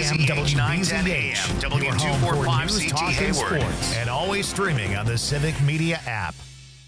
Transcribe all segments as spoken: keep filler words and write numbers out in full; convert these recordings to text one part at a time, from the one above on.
M W B Z H, W your two home for forty-five news, C T talk, and Hayward. sports, and always streaming on the Civic Media app.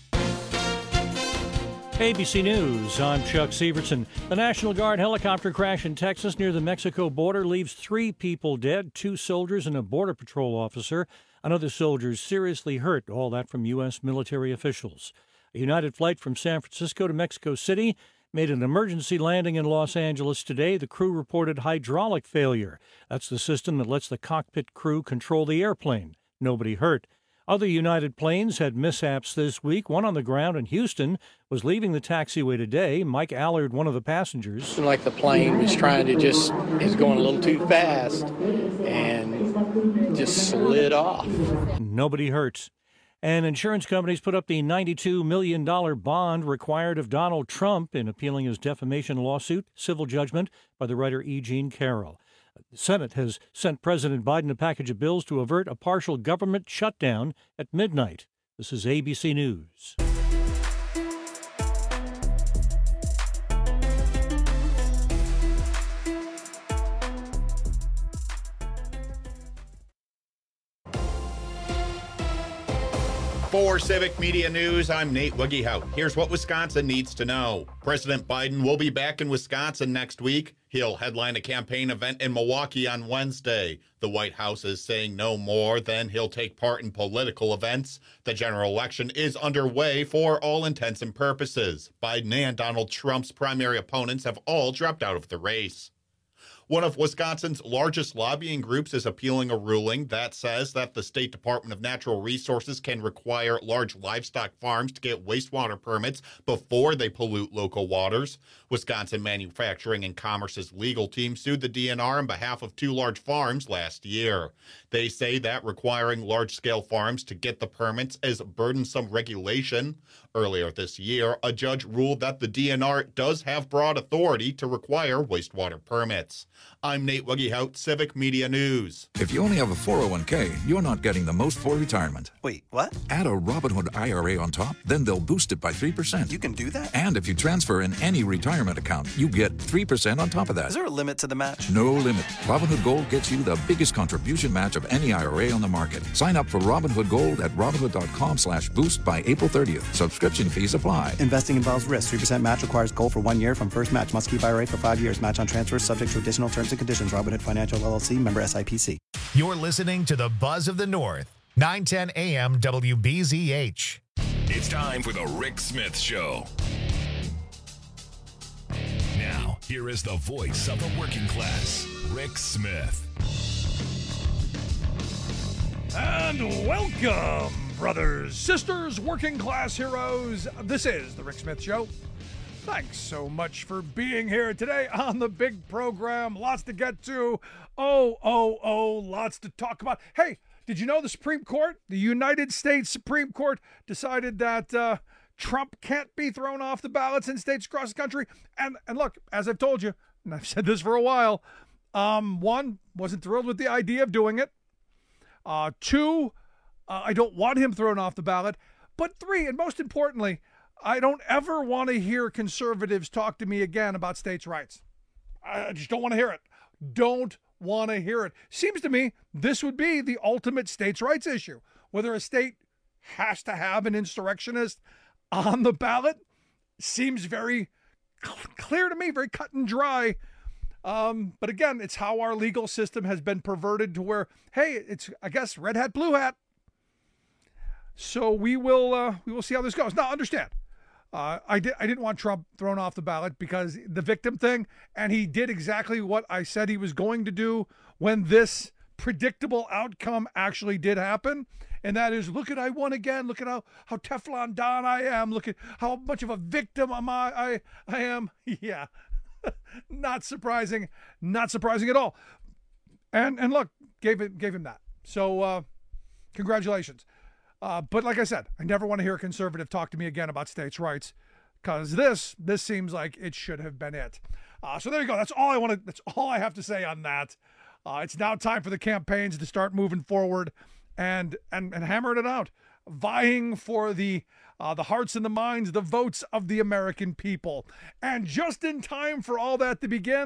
A B C News, I'm Chuck Severson. The National Guard helicopter crash in Texas near the Mexico border leaves three people dead, two soldiers and a Border Patrol officer. Another soldier is seriously hurt, all that from U S military officials. A United flight from San Francisco to Mexico City made an emergency landing in Los Angeles today. The crew reported hydraulic failure. That's the system that lets the cockpit crew control the airplane. Nobody hurt. Other United planes had mishaps this week. One on the ground in Houston was leaving the taxiway today. Mike Allard, one of the passengers. Seemed like the plane was trying to just, is going a little too fast and just slid off. Nobody hurt. And insurance companies put up the ninety-two million dollars bond required of Donald Trump in appealing his defamation lawsuit, civil judgment by the writer E. Jean Carroll. The Senate has sent President Biden a package of bills to avert a partial government shutdown at midnight. This is A B C News. For Civic Media News, I'm Nate Wiggyhout. Here's what Wisconsin needs to know. President Biden will be back in Wisconsin next week. He'll headline a campaign event in Milwaukee on Wednesday. The White House is saying no more than he'll take part in political events. The general election is underway for all intents and purposes. Biden and Donald Trump's primary opponents have all dropped out of the race. One of Wisconsin's largest lobbying groups is appealing a ruling that says that the State Department of Natural Resources can require large livestock farms to get wastewater permits before they pollute local waters. Wisconsin Manufacturing and Commerce's legal team sued the D N R on behalf of two large farms last year. They say that requiring large-scale farms to get the permits is burdensome regulation. Earlier this year, a judge ruled that the D N R does have broad authority to require wastewater permits. I'm Nate Wiggyhout, Civic Media News. If you only have a four oh one k, you're not getting the most for retirement. Wait, what? Add a Robinhood I R A on top, then they'll boost it by three percent. You can do that? And if you transfer in any retirement account, you get three percent on top of that. Is there a limit to the match? No limit. Robinhood Gold gets you the biggest contribution match of any I R A on the market. Sign up for Robinhood Gold at Robinhood.com slash boost by April thirtieth. Subscription fees apply. Investing involves risk. three percent match requires gold for one year from first match. Must keep I R A for five years. Match on transfers subject to additional terms and conditions. Robinhood Financial L L C, member S I P C. You're listening to the Buzz of the North, nine ten A M W B Z H. It's time for the Rick Smith Show. Now, here is the voice of the working class, Rick Smith. And welcome, brothers, sisters, working class heroes. This is the Rick Smith Show. Thanks so much for being here today on the big program. Lots to get to. Oh, oh, oh, lots to talk about. Hey, did you know the Supreme Court, the United States Supreme Court, decided that uh, Trump can't be thrown off the ballots in states across the country? And and look, as I've told you, and I've said this for a while, um, one, wasn't thrilled with the idea of doing it. Uh, two, uh, I don't want him thrown off the ballot. But three, and most importantly, I don't ever want to hear conservatives talk to me again about states' rights. I just don't want to hear it. Don't want to hear it. Seems to me this would be the ultimate states' rights issue. Whether a state has to have an insurrectionist on the ballot seems very cl- clear to me, very cut and dry. Um, but again, it's how our legal system has been perverted to where, hey, it's, I guess, red hat, blue hat. So we will uh, we will see how this goes. Now, understand, uh, I, did, I didn't want Trump thrown off the ballot because the victim thing, and he did exactly what I said he was going to do when this predictable outcome actually did happen. And that is, look at I won again. Look at how, how Teflon Don I am. Look at how much of a victim am I, I, I am. Yeah, not surprising. Not surprising at all. And and look, gave it gave him that. So uh, congratulations. Uh, but like I said, I never want to hear a conservative talk to me again about states' rights, because this this seems like it should have been it. Uh, so there you go. That's all I want to. That's all I have to say on that. Uh, it's now time for the campaigns to start moving forward and and and hammering it out, vying for the uh, the hearts and the minds, the votes of the American people. And just in time for all that to begin,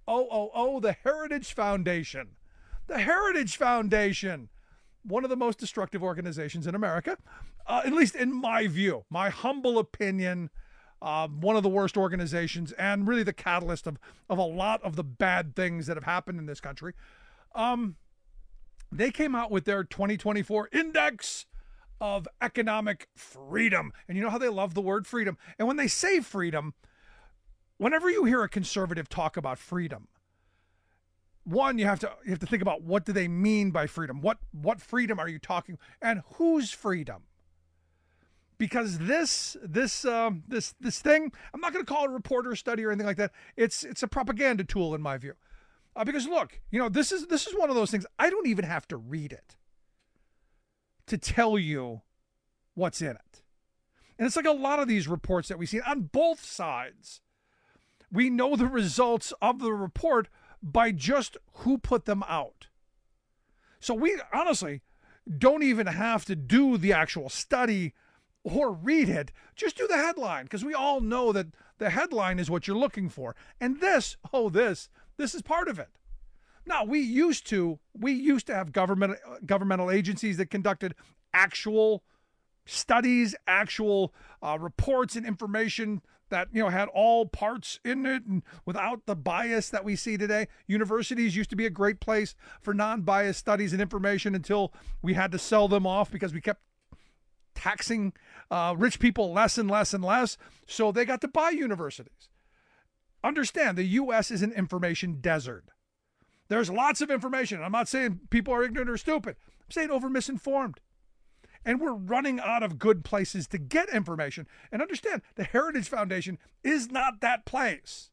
Oh, oh, oh, the Heritage Foundation. The Heritage Foundation. One of the most destructive organizations in America, uh, at least in my view, my humble opinion, uh, one of the worst organizations and really the catalyst of, of a lot of the bad things that have happened in this country. Um, they came out with their twenty twenty-four Index of Economic Freedom. And you know how they love the word freedom. And when they say freedom, whenever you hear a conservative talk about freedom, one, you have to you have to think about what do they mean by freedom? What what freedom are you talking? And whose freedom? Because this this um, this this thing, I'm not going to call it a reporter study or anything like that. It's it's a propaganda tool in my view. Uh, because look, you know this is this is one of those things. I don't even have to read it to tell you what's in it. And it's like a lot of these reports that we see on both sides. We know the results of the report by just who put them out. So we honestly don't even have to do the actual study or read it. Just do the headline, because we all know that the headline is what you're looking for. And this, oh, this, this is part of it. Now, we used to, we used to have government, governmental agencies that conducted actual studies, actual uh, reports and information that, you know, had all parts in it and without the bias that we see today. Universities used to be a great place for non-biased studies and information until we had to sell them off because we kept taxing uh, rich people less and less and less. So they got to buy universities. Understand, the U S is an information desert. There's lots of information. I'm not saying people are ignorant or stupid. I'm saying over misinformed. And we're running out of good places to get information. And understand, the Heritage Foundation is not that place.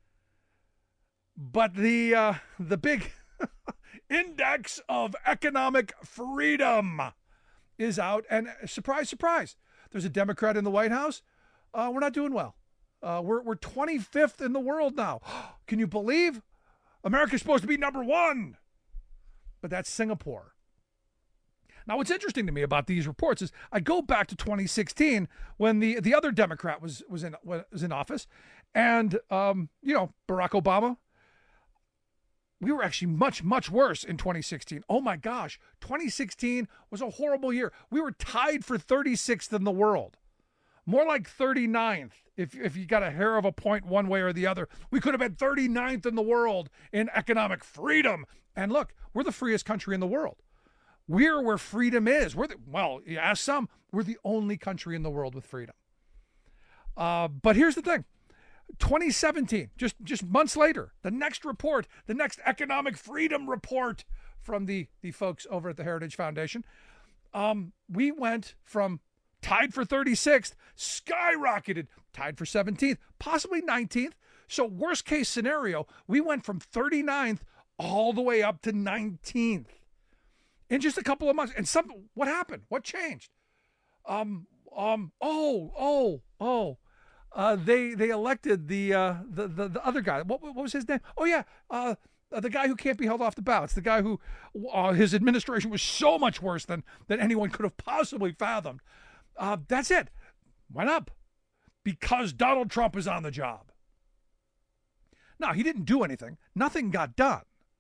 But the uh, the big Index of Economic Freedom is out. And surprise, surprise, there's a Democrat in the White House. Uh, we're not doing well. Uh, we're, we're twenty-fifth in the world now. Can you believe? America's supposed to be number one. But that's Singapore. Now, what's interesting to me about these reports is I go back to twenty sixteen when the, the other Democrat was was in was in office, and um, you know, Barack Obama. We were actually much much worse in twenty sixteen. Oh my gosh, twenty sixteen was a horrible year. We were tied for thirty-sixth in the world, more like thirty-ninth. If if you got a hair of a point one way or the other, we could have been thirty-ninth in the world in economic freedom. And look, we're the freest country in the world. We're where freedom is. We're the, well, you ask some, we're the only country in the world with freedom. Uh, but here's the thing. twenty seventeen, just, just months later, the next report, the next economic freedom report from the, the folks over at the Heritage Foundation, um, we went from tied for thirty-sixth, skyrocketed, tied for seventeenth, possibly nineteenth. So worst case scenario, we went from thirty-ninth all the way up to nineteenth. In just a couple of months. And some, what happened? What changed? Um, um, oh, oh, oh, uh, they, they elected the, uh, the, the, the other guy. What, what was his name? Oh yeah. Uh, the guy who can't be held off the ballots, the guy who, uh, his administration was so much worse than, than anyone could have possibly fathomed. Uh, that's it. Went up because Donald Trump is on the job. Now, he didn't do anything. Nothing got done.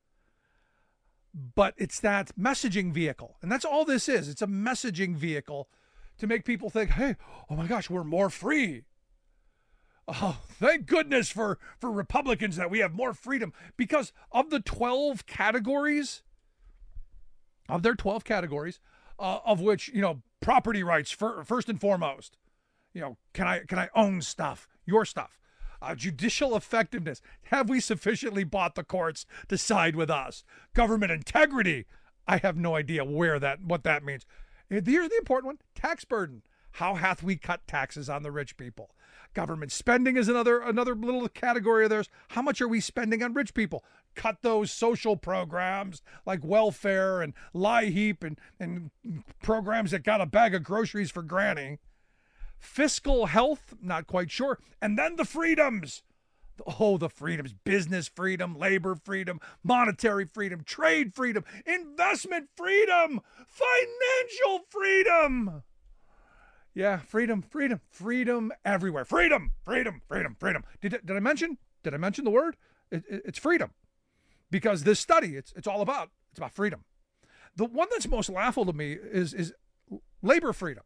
But it's that messaging vehicle. And that's all this is. It's a messaging vehicle to make people think, hey, oh my gosh, we're more free. Oh, thank goodness for, for Republicans that we have more freedom. Because of the twelve categories, of their twelve categories, uh, of which, you know, property rights for, first and foremost. You know, can I can I own stuff, your stuff? Uh, judicial effectiveness. Have we sufficiently bought the courts to side with us? Government integrity. I have no idea where that, what that means. Here's the important one. Tax burden. How hath we cut taxes on the rich people? Government spending is another, another little category of theirs. How much are we spending on rich people? Cut those social programs like welfare and lie heap and, and programs that got a bag of groceries for granny. Fiscal health, not quite sure. And then the freedoms. Oh, the freedoms. Business freedom, labor freedom, monetary freedom, trade freedom, investment freedom, financial freedom. Yeah, freedom, freedom, freedom everywhere. Freedom, freedom, freedom, freedom. Did, did I mention? Did I mention the word? It, it, it's freedom. Because this study, it's it's all about, it's about freedom. The one that's most laughable to me is, is labor freedom.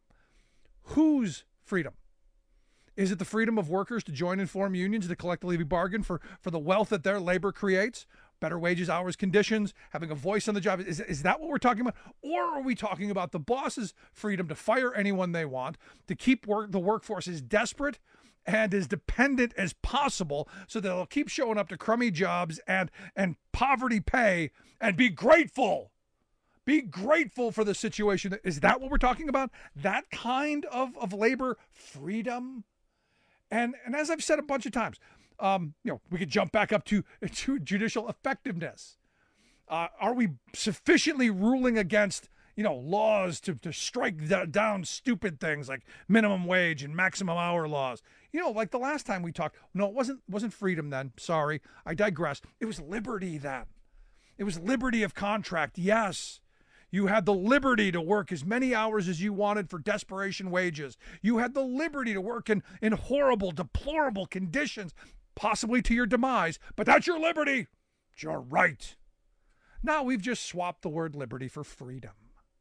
Whose freedom? Is it the freedom of workers to join and form unions to collectively bargain for, for the wealth that their labor creates? Better wages, hours, conditions, having a voice on the job. Is, is that what we're talking about? Or are we talking about the boss's freedom to fire anyone they want, to keep work, the workforce as desperate and as dependent as possible so that they'll keep showing up to crummy jobs and, and poverty pay and be grateful? Be grateful for the situation. Is that what we're talking about? That kind of, of labor freedom? And, and as I've said a bunch of times, Um, you know, we could jump back up to, to judicial effectiveness. Uh, are we sufficiently ruling against, you know, laws to, to strike d- down stupid things like minimum wage and maximum hour laws? You know, like the last time we talked, no, it wasn't, wasn't freedom then. Sorry, I digress. It was liberty then. It was liberty of contract. Yes. You had the liberty to work as many hours as you wanted for desperation wages. You had the liberty to work in, in horrible, deplorable conditions, possibly to your demise, but that's your liberty. It's your right. Now we've just swapped the word liberty for freedom.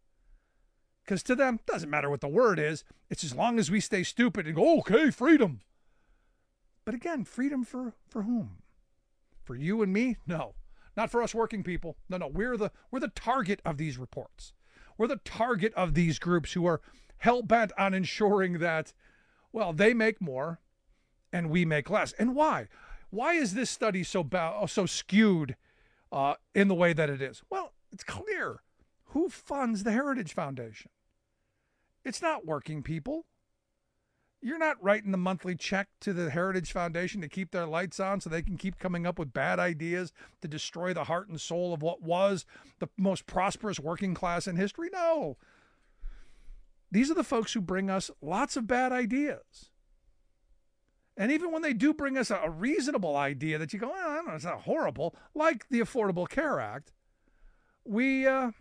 Because to them, it doesn't matter what the word is. It's as long as we stay stupid and go, okay, freedom. But again, freedom for, for whom? For you and me? No. Not for us working people. No, no. We're the, we're the target of these reports. We're the target of these groups who are hell-bent on ensuring that, well, they make more and we make less. And why? Why is this study so ba- so skewed uh, in the way that it is? Well, it's clear. Who funds the Heritage Foundation? It's not working people. You're not writing the monthly check to the Heritage Foundation to keep their lights on so they can keep coming up with bad ideas to destroy the heart and soul of what was the most prosperous working class in history. No. These are the folks who bring us lots of bad ideas. And even when they do bring us a, a reasonable idea that you go, oh, I don't know, it's not horrible, like the Affordable Care Act, we uh,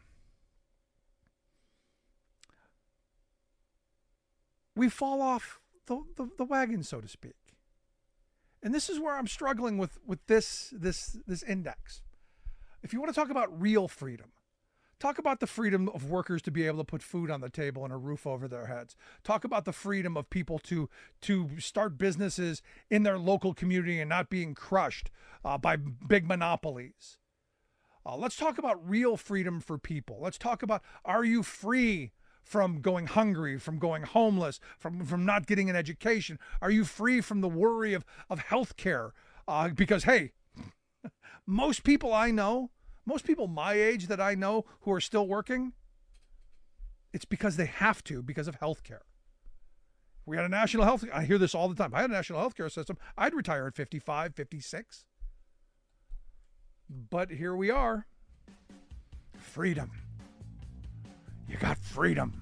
we fall off the, the, the wagon, so to speak. And this is where I'm struggling with, with this, this, this index. If you want to talk about real freedom, talk about the freedom of workers to be able to put food on the table and a roof over their heads. Talk about the freedom of people to to start businesses in their local community and not being crushed uh, by big monopolies. Uh, let's talk about real freedom for people. Let's talk about, are you free from going hungry, from going homeless, from, from not getting an education? Are you free from the worry of, of health care? Uh, because, hey, most people I know, most people my age that I know who are still working, it's because they have to because of health care. We had a national health, I hear this all the time. If I had a national health care system, I'd retire at fifty-five, fifty-six. But here we are. Freedom. You got freedom.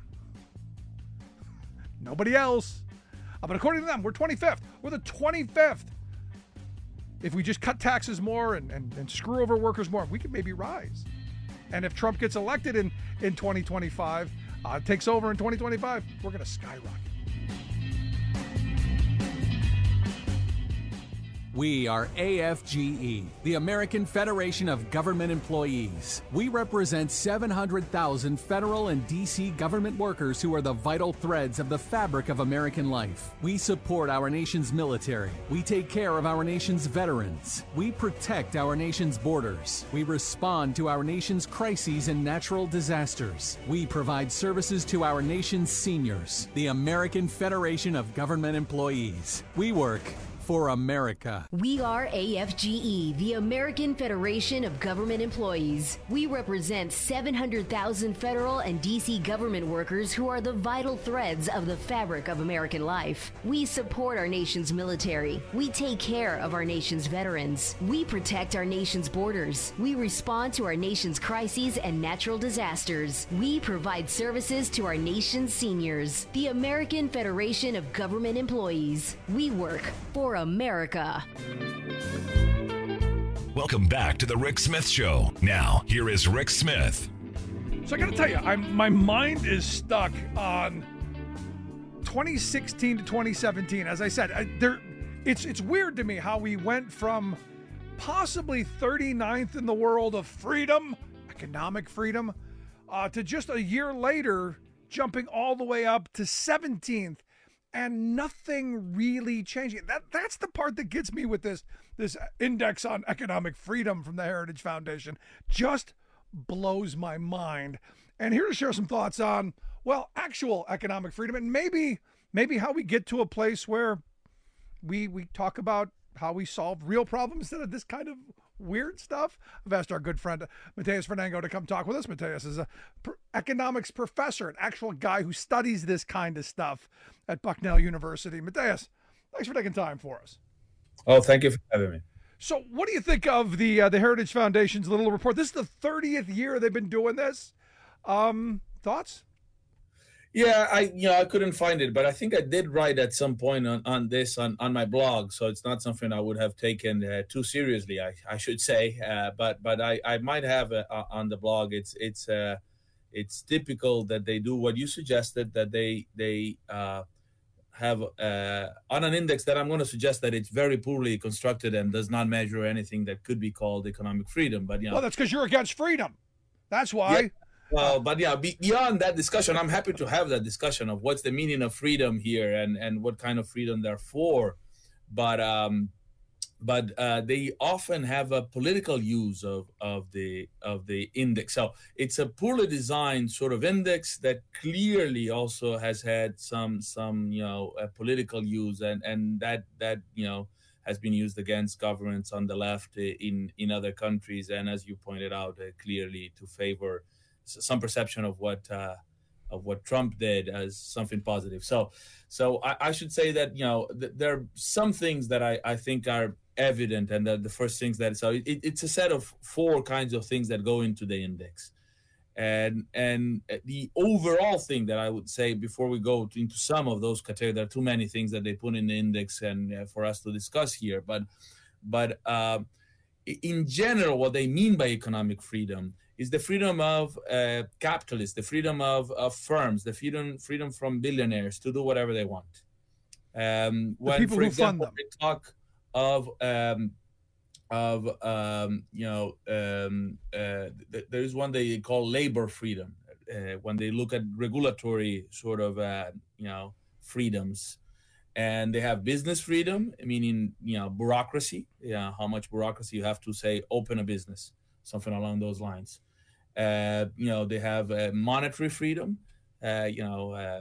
Nobody else. Uh, but according to them, we're twenty-fifth. We're the twenty-fifth. If we just cut taxes more and, and, and screw over workers more, we could maybe rise. And if Trump gets elected in, in twenty twenty-five, uh, takes over in twenty twenty-five, we're going to skyrocket. We are A F G E, the American Federation of Government Employees. We represent seven hundred thousand federal and D C government workers who are the vital threads of the fabric of American life. We support our nation's military. We take care of our nation's veterans. We protect our nation's borders. We respond to our nation's crises and natural disasters. We provide services to our nation's seniors. The American Federation of Government Employees. We work for America. We are A F G E, the American Federation of Government Employees. We represent seven hundred thousand federal and D C government workers who are the vital threads of the fabric of American life. We support our nation's military. We take care of our nation's veterans. We protect our nation's borders. We respond to our nation's crises and natural disasters. We provide services to our nation's seniors. The American Federation of Government Employees. We work for America. Welcome back to the Rick Smith Show. Now, here is Rick Smith. So I got to tell you, I'm, my mind is stuck on twenty sixteen to twenty seventeen. As I said, I, there, it's it's weird to me how we went from possibly thirty-ninth in the world of freedom, economic freedom, uh, to just a year later jumping all the way up to seventeenth, and nothing really changing. That that's the part that gets me with this this index on economic freedom from the Heritage Foundation. Just blows my mind. And here to share some thoughts on, well, actual economic freedom, and maybe maybe how we get to a place where we we talk about how we solve real problems instead of this kind of weird stuff. I've asked our good friend Mateus Fernango to come talk with us. Mateus is a pr- economics professor, an actual guy who studies this kind of stuff at Bucknell University. Mateus, thanks for taking time for us. Oh, thank you for having me. So what do you think of the uh, the Heritage Foundation's little report? This is the thirtieth year they've been doing this. Um, thoughts? Yeah, I you know I couldn't find it, but I think I did write at some point on, on this on, on my blog, so it's not something I would have taken uh, too seriously, I, I should say. Uh, but but I, I might have uh, on the blog. It's it's uh, it's typical that they do what you suggested, that they they uh, have uh, on an index that I'm going to suggest that it's very poorly constructed and does not measure anything that could be called economic freedom. But you know, well, that's because you're against freedom. That's why. Yeah. Well, but yeah, beyond that discussion, I'm happy to have that discussion of what's the meaning of freedom here and, and what kind of freedom they're for. But um, but uh, they often have a political use of, of the of the index. So it's a poorly designed sort of index that clearly also has had some some you know uh, political use, and, and that that you know has been used against governments on the left in in other countries, and as you pointed out, uh, clearly to favor some perception of what uh, of what Trump did as something positive. So, so I, I should say that you know th- there are some things that I, I think are evident, and that the first things that so it, it's a set of four kinds of things that go into the index, and and the overall thing that I would say before we go to, into some of those categories, there are too many things that they put in the index and uh, for us to discuss here, but but uh, in general, what they mean by economic freedom is the freedom of uh, capitalists, the freedom of, of firms, the freedom freedom from billionaires to do whatever they want. Um, when, people for who example, fund them. they talk of um, of um, you know, um, uh, th- there is one they call labor freedom. Uh, when they look at regulatory sort of uh, you know freedoms, and they have business freedom, meaning you know bureaucracy, yeah, how much bureaucracy you have to say open a business, something along those lines. Uh, you know, they have uh, monetary freedom, uh, you know, uh,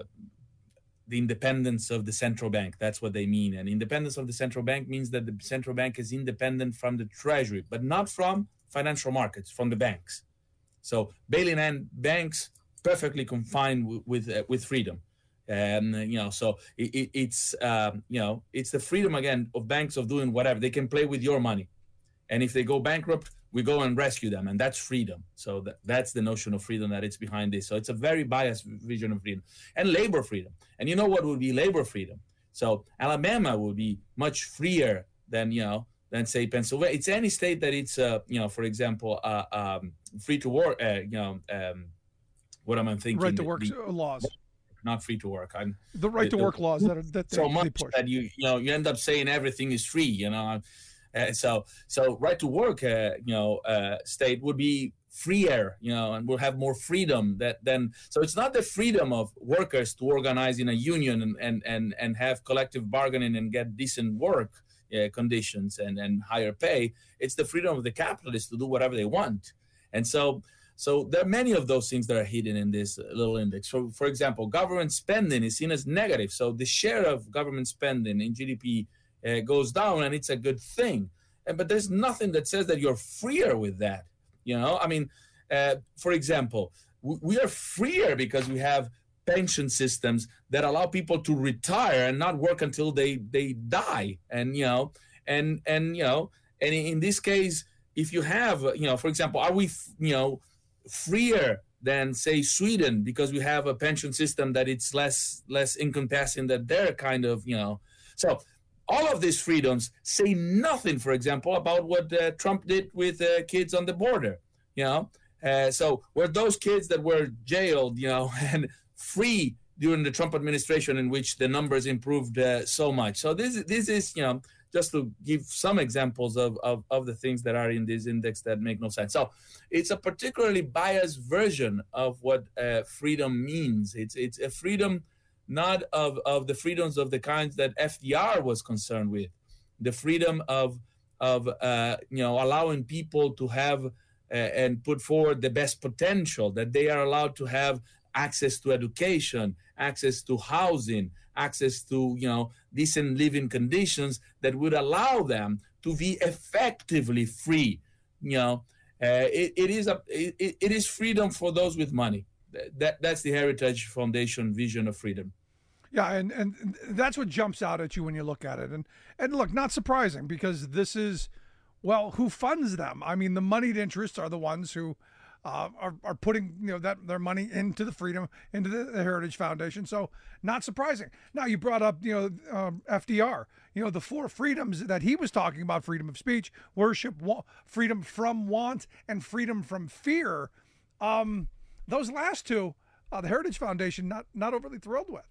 the independence of the central bank. That's what they mean. And independence of the central bank means that the central bank is independent from the treasury, but not from financial markets, from the banks. So bailing in banks perfectly confined w- with uh, with freedom. And, you know, so it, it, it's, um, you know, it's the freedom, again, of banks of doing whatever. They can play with your money. And if they go bankrupt, we go and rescue them, and that's freedom. So that, that's the notion of freedom that it's behind this. So it's a very biased vision of freedom. And labor freedom. And you know what would be labor freedom? So Alabama would be much freer than, you know, than say Pennsylvania. It's any state that it's, uh, you know, for example, uh, um, free to work, uh, you know, um, what am I thinking? Right to work the, laws. Not free to work. I'm the right to the, work laws that are that so they, much they push. that you you know you end up saying everything is free. You know. Uh, so, so right to work, uh, you know, uh, state would be freer, you know, and we'll have more freedom that then. So it's not the freedom of workers to organize in a union and and and, and have collective bargaining and get decent work uh, conditions and, and higher pay. It's the freedom of the capitalists to do whatever they want. And so, so there are many of those things that are hidden in this little index. So, for example, government spending is seen as negative. So the share of government spending in G D P Uh, goes down, and it's a good thing. And, but there's nothing that says that you're freer with that. You know, I mean, uh, for example, w- we are freer because we have pension systems that allow people to retire and not work until they they die. And you know, and and you know, and in this case, if you have, you know, for example, are we, you know, freer than say Sweden because we have a pension system that it's less less encompassing that they're kind of, you know, so. All of these freedoms say nothing, for example, about what uh, Trump did with uh, kids on the border, you know. Uh, so were those kids that were jailed, you know, and free during the Trump administration in which the numbers improved uh, so much. So this, this is, you know, just to give some examples of, of, of the things that are in this index that make no sense. So it's a particularly biased version of what uh, freedom means. It's it's a freedom not of, of the freedoms of the kinds that F D R was concerned with, the freedom of, of uh, you know, allowing people to have uh, and put forward the best potential, that they are allowed to have access to education, access to housing, access to, you know, decent living conditions that would allow them to be effectively free. You know, uh, it, it is a it, it is freedom for those with money. That that's the Heritage Foundation vision of freedom. Yeah, and, and that's what jumps out at you when you look at it. And and look, not surprising, because this is, well, who funds them? I mean, the moneyed interests are the ones who Uh, are, are putting, you know, that their money into the freedom, into the, the Heritage Foundation. So not surprising. Now, you brought up, you know, um, F D R, you know, the four freedoms that he was talking about: freedom of speech, worship, wa- freedom from want, and freedom from fear. Um, those last two, uh, the Heritage Foundation, not, not overly thrilled with.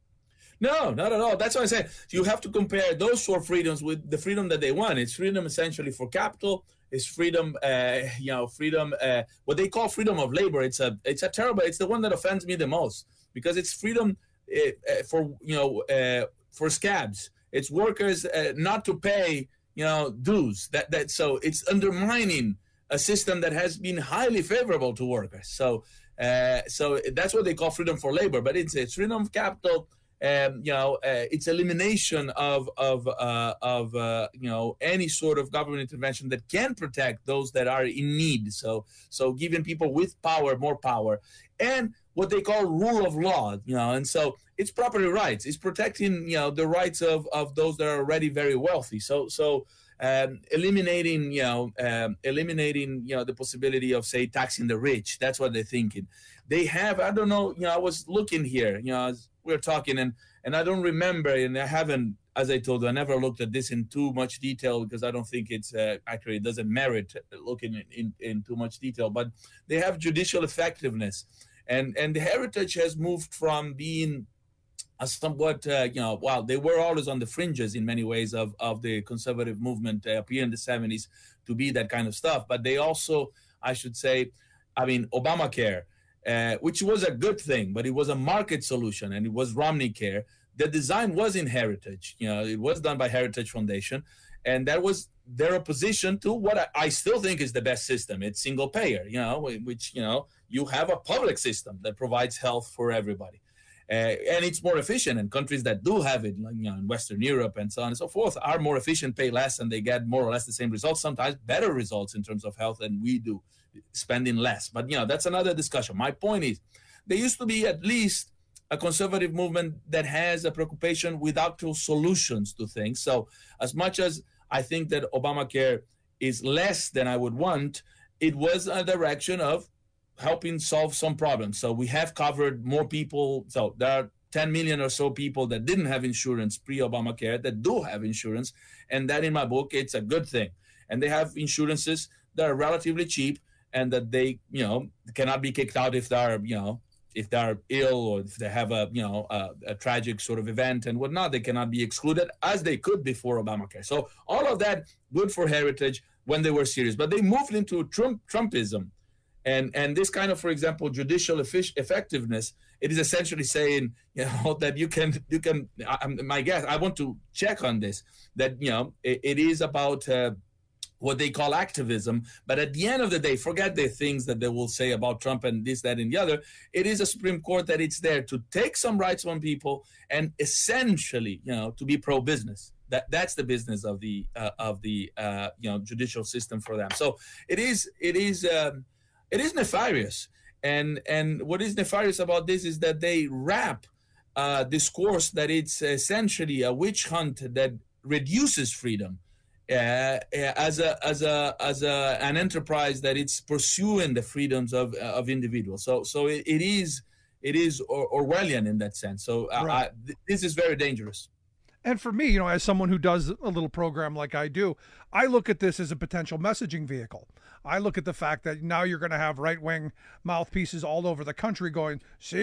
No, not at all. That's why I say you have to compare those four freedoms with the freedom that they want. It's freedom essentially for capital. It's freedom, uh, you know, freedom, uh, what they call freedom of labor. It's a, it's a terrible, it's the one that offends me the most, because it's freedom uh, for, you know, uh, for scabs. It's workers uh, not to pay, you know, dues. That, that, so it's undermining a system that has been highly favorable to workers. So, uh, so that's what they call freedom for labor, but it's, it's freedom of capital. Um, you know, uh, it's elimination of of uh, of uh, you know, any sort of government intervention that can protect those that are in need. So so giving people with power more power, and what they call rule of law. You know, and so it's property rights. It's protecting, you know, the rights of, of those that are already very wealthy. So so um, eliminating you know um, eliminating you know the possibility of, say, taxing the rich. That's what they're thinking. They have, I don't know. You know, I was looking here. You know. As, we we're talking, and and I don't remember, and I haven't, as I told you, I never looked at this in too much detail, because I don't think it's uh, actually it doesn't merit looking in, in, in too much detail. But they have judicial effectiveness, and and the Heritage has moved from being a somewhat uh, you know, well, they were always on the fringes in many ways of of the conservative movement uh, up here in the seventies to be that kind of stuff. But they also, I should say, I mean, Obamacare. Uh, which was a good thing, but it was a market solution, and it was Romney Care. The design was in Heritage. You know, it was done by Heritage Foundation, and that was their opposition to what I, I still think is the best system. It's single payer, you know, which, you know, you have a public system that provides health for everybody. Uh, and it's more efficient, and countries that do have it, like, you know, in Western Europe and so on and so forth, are more efficient, pay less, and they get more or less the same results, sometimes better results in terms of health than we do, spending less. But, you know, that's another discussion. My point is, there used to be at least a conservative movement that has a preoccupation with actual solutions to things. So as much as I think that Obamacare is less than I would want, it was a direction of helping solve some problems. So we have covered more people. So there are ten million or so people that didn't have insurance pre-Obamacare that do have insurance. And that, in my book, it's a good thing. And they have insurances that are relatively cheap, and that they, you know, cannot be kicked out if they're, you know, if they're ill, or if they have a, you know, a, a tragic sort of event and whatnot. They cannot be excluded, as they could before Obamacare. So all of that, good for Heritage when they were serious. But they moved into Trump, Trumpism. And and this kind of, for example, judicial effic- effectiveness, it is essentially saying, you know, that you can, you can, I, my guess, I want to check on this, that, you know, it, it is about uh, what they call activism. But at the end of the day, forget the things that they will say about Trump and this, that, and the other. It is a Supreme Court that it's there to take some rights from people and essentially, you know, to be pro-business. That that's the business of the uh, of the uh, you know, judicial system for them. So it is it is um, it is nefarious. And and what is nefarious about this is that they wrap uh, discourse that it's essentially a witch hunt that reduces freedom uh, as a as a as a an enterprise that it's pursuing the freedoms of of individuals. So so it, it is it is or, Orwellian in that sense. So uh, right. I, th- this is very dangerous. And for me, you know, as someone who does a little program like I do, I look at this as a potential messaging vehicle. I look at the fact that now you're going to have right-wing mouthpieces all over the country going, see,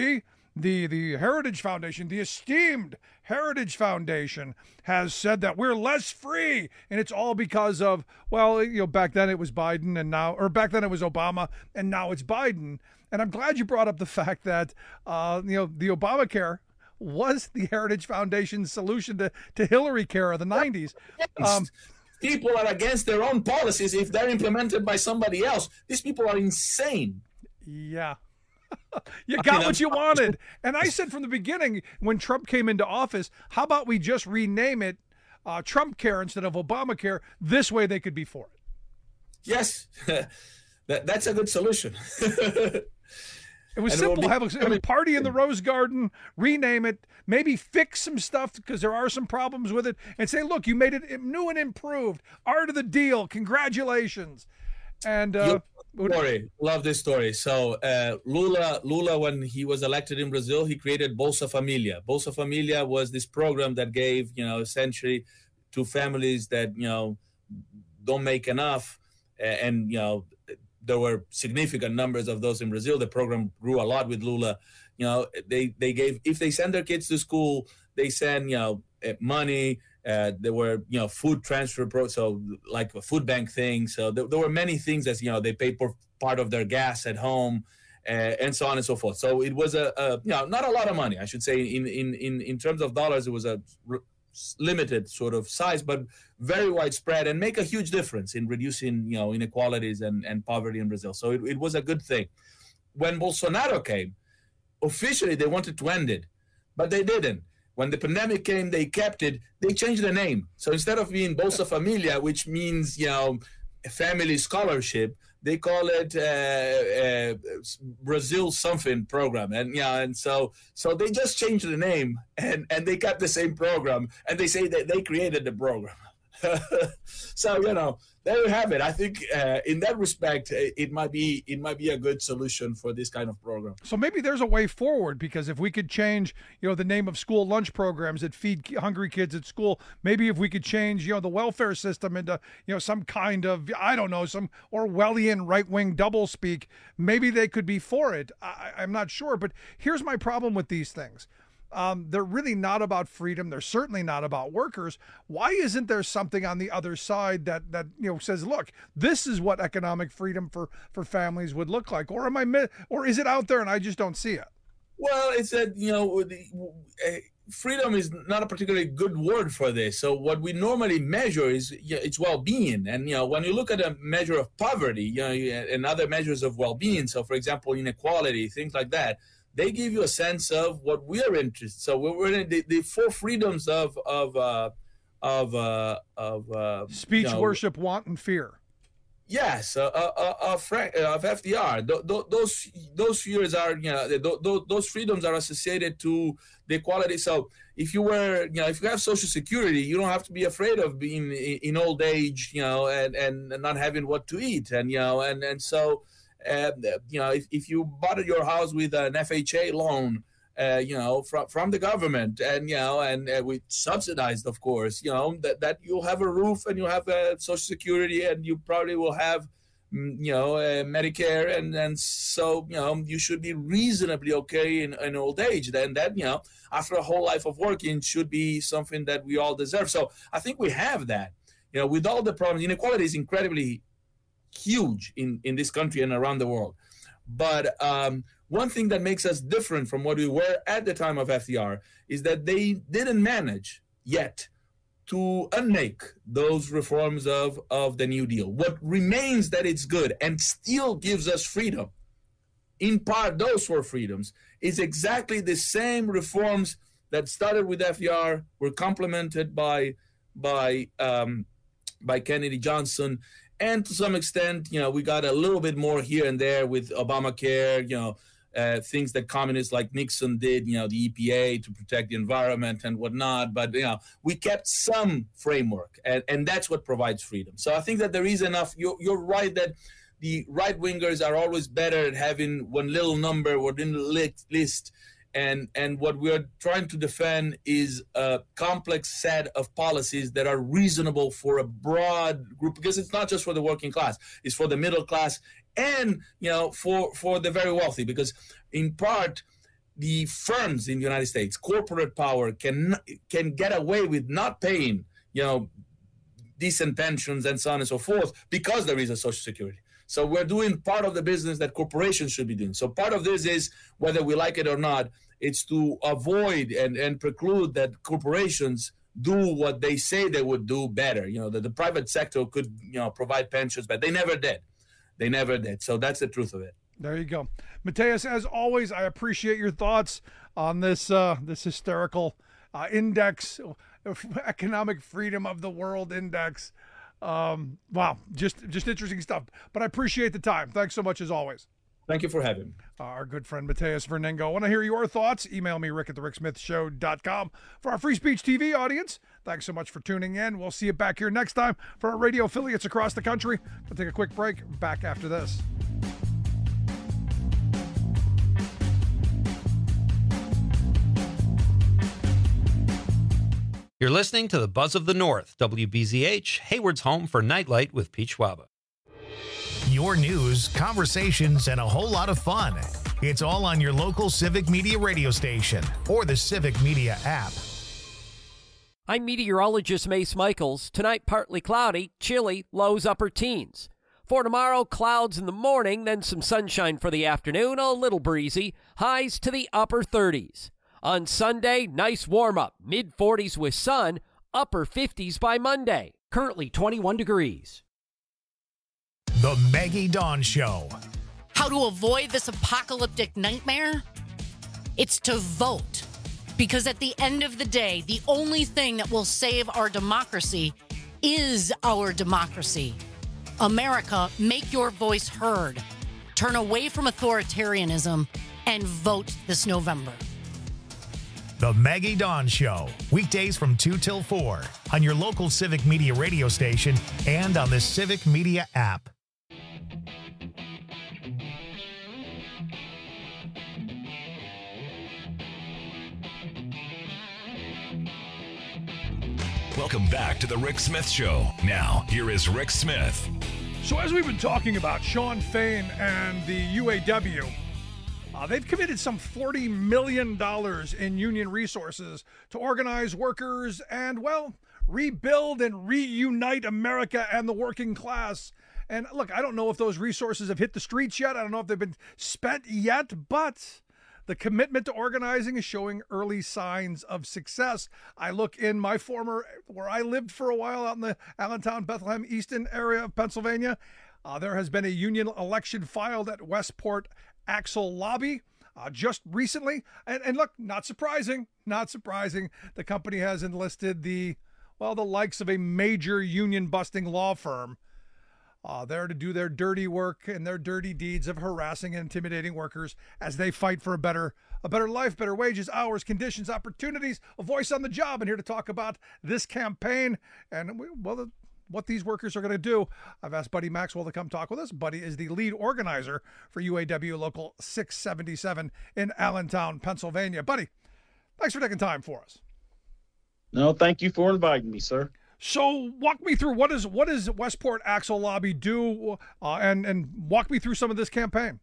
the the Heritage Foundation, the esteemed Heritage Foundation, has said that we're less free, and it's all because of, well, you know, back then it was Biden, and now, or back then it was Obama, and now it's Biden. And I'm glad you brought up the fact that, uh, you know, the Obamacare was the Heritage Foundation's solution to, to Hillary Care of the nineties. Um, people are against their own policies if they're implemented by somebody else. These people are insane. Yeah. You got I mean, what you wanted. And I said from the beginning, when Trump came into office, how about we just rename it uh, Trump Care instead of Obamacare? This way they could be for it. Yes. that, that's a good solution. It was and simple. It Have a, have a party in the Rose Garden, rename it, maybe fix some stuff because there are some problems with it, and say, look, you made it new and improved. Art of the deal. Congratulations. And uh, story. Love this story. So uh, Lula, Lula, when he was elected in Brazil, he created Bolsa Familia. Bolsa Familia was this program that gave, you know, essentially to families that, you know, don't make enough, and, you know, there were significant numbers of those in Brazil. The program grew a lot with Lula. You know, they, they gave, if they send their kids to school, they send, you know, money. Uh, there were, you know, food transfer, pro, so like a food bank thing. So there, there were many things that, you know, they paid for part of their gas at home, uh, and so on and so forth. So it was a, a, you know, not a lot of money, I should say. In in in, in terms of dollars, it was a r- limited sort of size, but very widespread, and make a huge difference in reducing, you know, inequalities and, and poverty in Brazil. So it, it was a good thing. When Bolsonaro came, officially they wanted to end it, but they didn't. When the pandemic came, they kept it. They changed the name. So instead of being Bolsa Familia, which means, you know, family scholarship, they call it uh, uh, Brazil something program. And yeah, and so so they just changed the name, and, and they kept the same program, and they say that they created the program. So, you know, there you have it. I think uh, in that respect, it might be it might be a good solution for this kind of program. So maybe there's a way forward, because if we could change, you know, the name of school lunch programs that feed hungry kids at school, maybe if we could change, you know, the welfare system into, you know, some kind of, I don't know, some Orwellian right-wing doublespeak, maybe they could be for it. I, I'm not sure. But here's my problem with these things. Um, they're really not about freedom. They're certainly not about workers. Why isn't there something on the other side that, that you know, says, look, this is what economic freedom for, for families would look like? Or am I, or is it out there and I just don't see it? Well, it's a, you know, the, uh, freedom is not a particularly good word for this. So what we normally measure is, yeah, it's well-being. And, you know, when you look at a measure of poverty, you know, and other measures of well-being, so for example, inequality, things like that, they give you a sense of what we are interested. So we're in the, the four freedoms of of uh, of uh, of uh, speech, you know, worship, want, and fear. Yes, uh, uh, uh, Frank, uh, of F D R. Th- th- those those fears are, you know, th- th- those freedoms are associated to the equality. So if you were, you know, if you have Social Security, you don't have to be afraid of being in, in old age, you know, and, and not having what to eat, and you know, and and so. Uh, you know, if, if you bought your house with an F H A loan, uh, you know, from from the government, and you know, and uh, we subsidized, of course, you know, that, that you'll have a roof and you'll have a Social Security, and you probably will have, you know, uh, Medicare, and and so, you know, you should be reasonably okay in, in old age. Then that, you know, after a whole life of working, should be something that we all deserve. So I think we have that. You know, with all the problems, inequality is incredibly huge in, in this country and around the world. But um, one thing that makes us different from what we were at the time of F D R is that they didn't manage yet to unmake those reforms of, of the New Deal. What remains that it's good and still gives us freedom, in part those four freedoms, is exactly the same reforms that started with F D R, were complemented by, by, um, by Kennedy Johnson. And to some extent, you know, we got a little bit more here and there with Obamacare, you know, uh, things that communists like Nixon did, you know, the E P A to protect the environment and whatnot. But, you know, we kept some framework, and, and that's what provides freedom. So I think that there is enough. You're, you're right that the right-wingers are always better at having one little number within the list. And and what we're trying to defend is a complex set of policies that are reasonable for a broad group, because it's not just for the working class, it's for the middle class, and, you know, for, for the very wealthy, because in part the firms in the United States, corporate power, can can get away with not paying, you know, decent pensions and so on and so forth because there is a Social Security. So we're doing part of the business that corporations should be doing. So part of this is, whether we like it or not, it's to avoid and, and preclude that corporations do what they say they would do better. You know, that the private sector could, you know, provide pensions, but they never did. They never did. So that's the truth of it. There you go. Mateus, as always, I appreciate your thoughts on this uh, this hysterical uh, index, economic freedom of the world index. Um, wow, just just interesting stuff. But I appreciate the time. Thanks so much, as always. Thank you for having me. Our good friend Mateus Vernengo. I want to hear your thoughts. Email me, rick at the rick smith show dot com. For our Free Speech T V audience, thanks so much for tuning in. We'll see you back here next time for our radio affiliates across the country. We'll take a quick break. Back after this. You're listening to the Buzz of the North, W B Z H, Hayward's home for Nightlight with Pete Schwaba. Your news, conversations, and a whole lot of fun. It's all on your local Civic Media radio station or the Civic Media app. I'm meteorologist Mace Michaels. Tonight, partly cloudy, chilly, lows upper teens. For tomorrow, clouds in the morning, then some sunshine for the afternoon, a little breezy, highs to the upper thirties. On Sunday, nice warm-up, mid forties with sun, upper fifties by Monday. Currently twenty-one degrees. The Maggie Dawn Show. How to avoid this apocalyptic nightmare? It's to vote. Because at the end of the day, the only thing that will save our democracy is our democracy. America, make your voice heard. Turn away from authoritarianism and vote this November. The Maggie Dawn Show, weekdays from two till four on your local Civic Media radio station and on the Civic Media app. Welcome back to the Rick Smith Show. Now, here is Rick Smith. So as we've been talking about Shawn Fain and the U A W, Uh, they've committed some forty million dollars in union resources to organize workers and, well, rebuild and reunite America and the working class. And look, I don't know if those resources have hit the streets yet. I don't know if they've been spent yet, but the commitment to organizing is showing early signs of success. I look in my former, where I lived for a while out in the Allentown, Bethlehem, Easton area of Pennsylvania. Uh, there has been a union election filed at Westport Axle Lobby uh, just recently. And, and look, not surprising, not surprising. The company has enlisted the, well, the likes of a major union busting law firm uh, there to do their dirty work and their dirty deeds of harassing and intimidating workers as they fight for a better, a better life, better wages, hours, conditions, opportunities, a voice on the job. And here to talk about this campaign and, well, the, what these workers are going to do, I've asked Buddy Maxwell to come talk with us. Buddy is the lead organizer for U A W Local six seventy-seven in Allentown, Pennsylvania. Buddy, thanks for taking time for us. No, thank you for inviting me, sir. So walk me through, what is what does Westport Axle Lobby do, uh, and, and walk me through some of this campaign.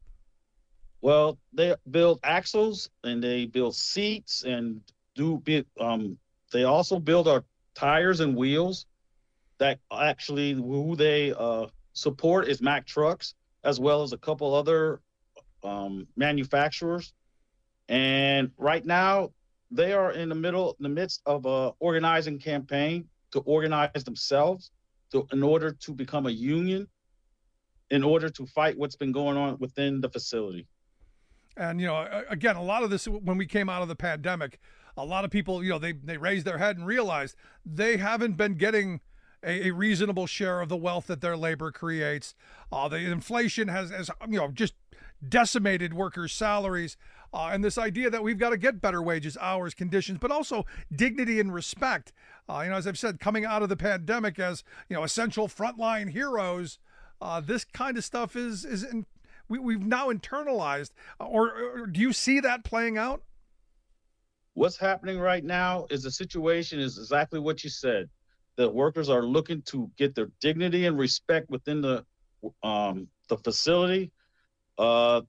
Well, they build axles and they build seats and do um, they also build our tires and wheels. That actually who they uh, support is Mack Trucks, as well as a couple other um, manufacturers. And right now, they are in the middle, in the midst of a organizing campaign to organize themselves to, in order to become a union, in order to fight what's been going on within the facility. And, you know, again, a lot of this, when we came out of the pandemic, a lot of people, you know, they, they raised their head and realized they haven't been getting A, a reasonable share of the wealth that their labor creates. Uh, the inflation has, has, you know, just decimated workers' salaries. Uh, and this idea that we've got to get better wages, hours, conditions, but also dignity and respect. Uh, you know, as I've said, coming out of the pandemic as, you know, essential frontline heroes, uh, this kind of stuff is, is in, we, we've now internalized. Or, or do you see that playing out? What's happening right now is the situation is exactly what you said. The workers are looking to get their dignity and respect within the um, the facility. Uh,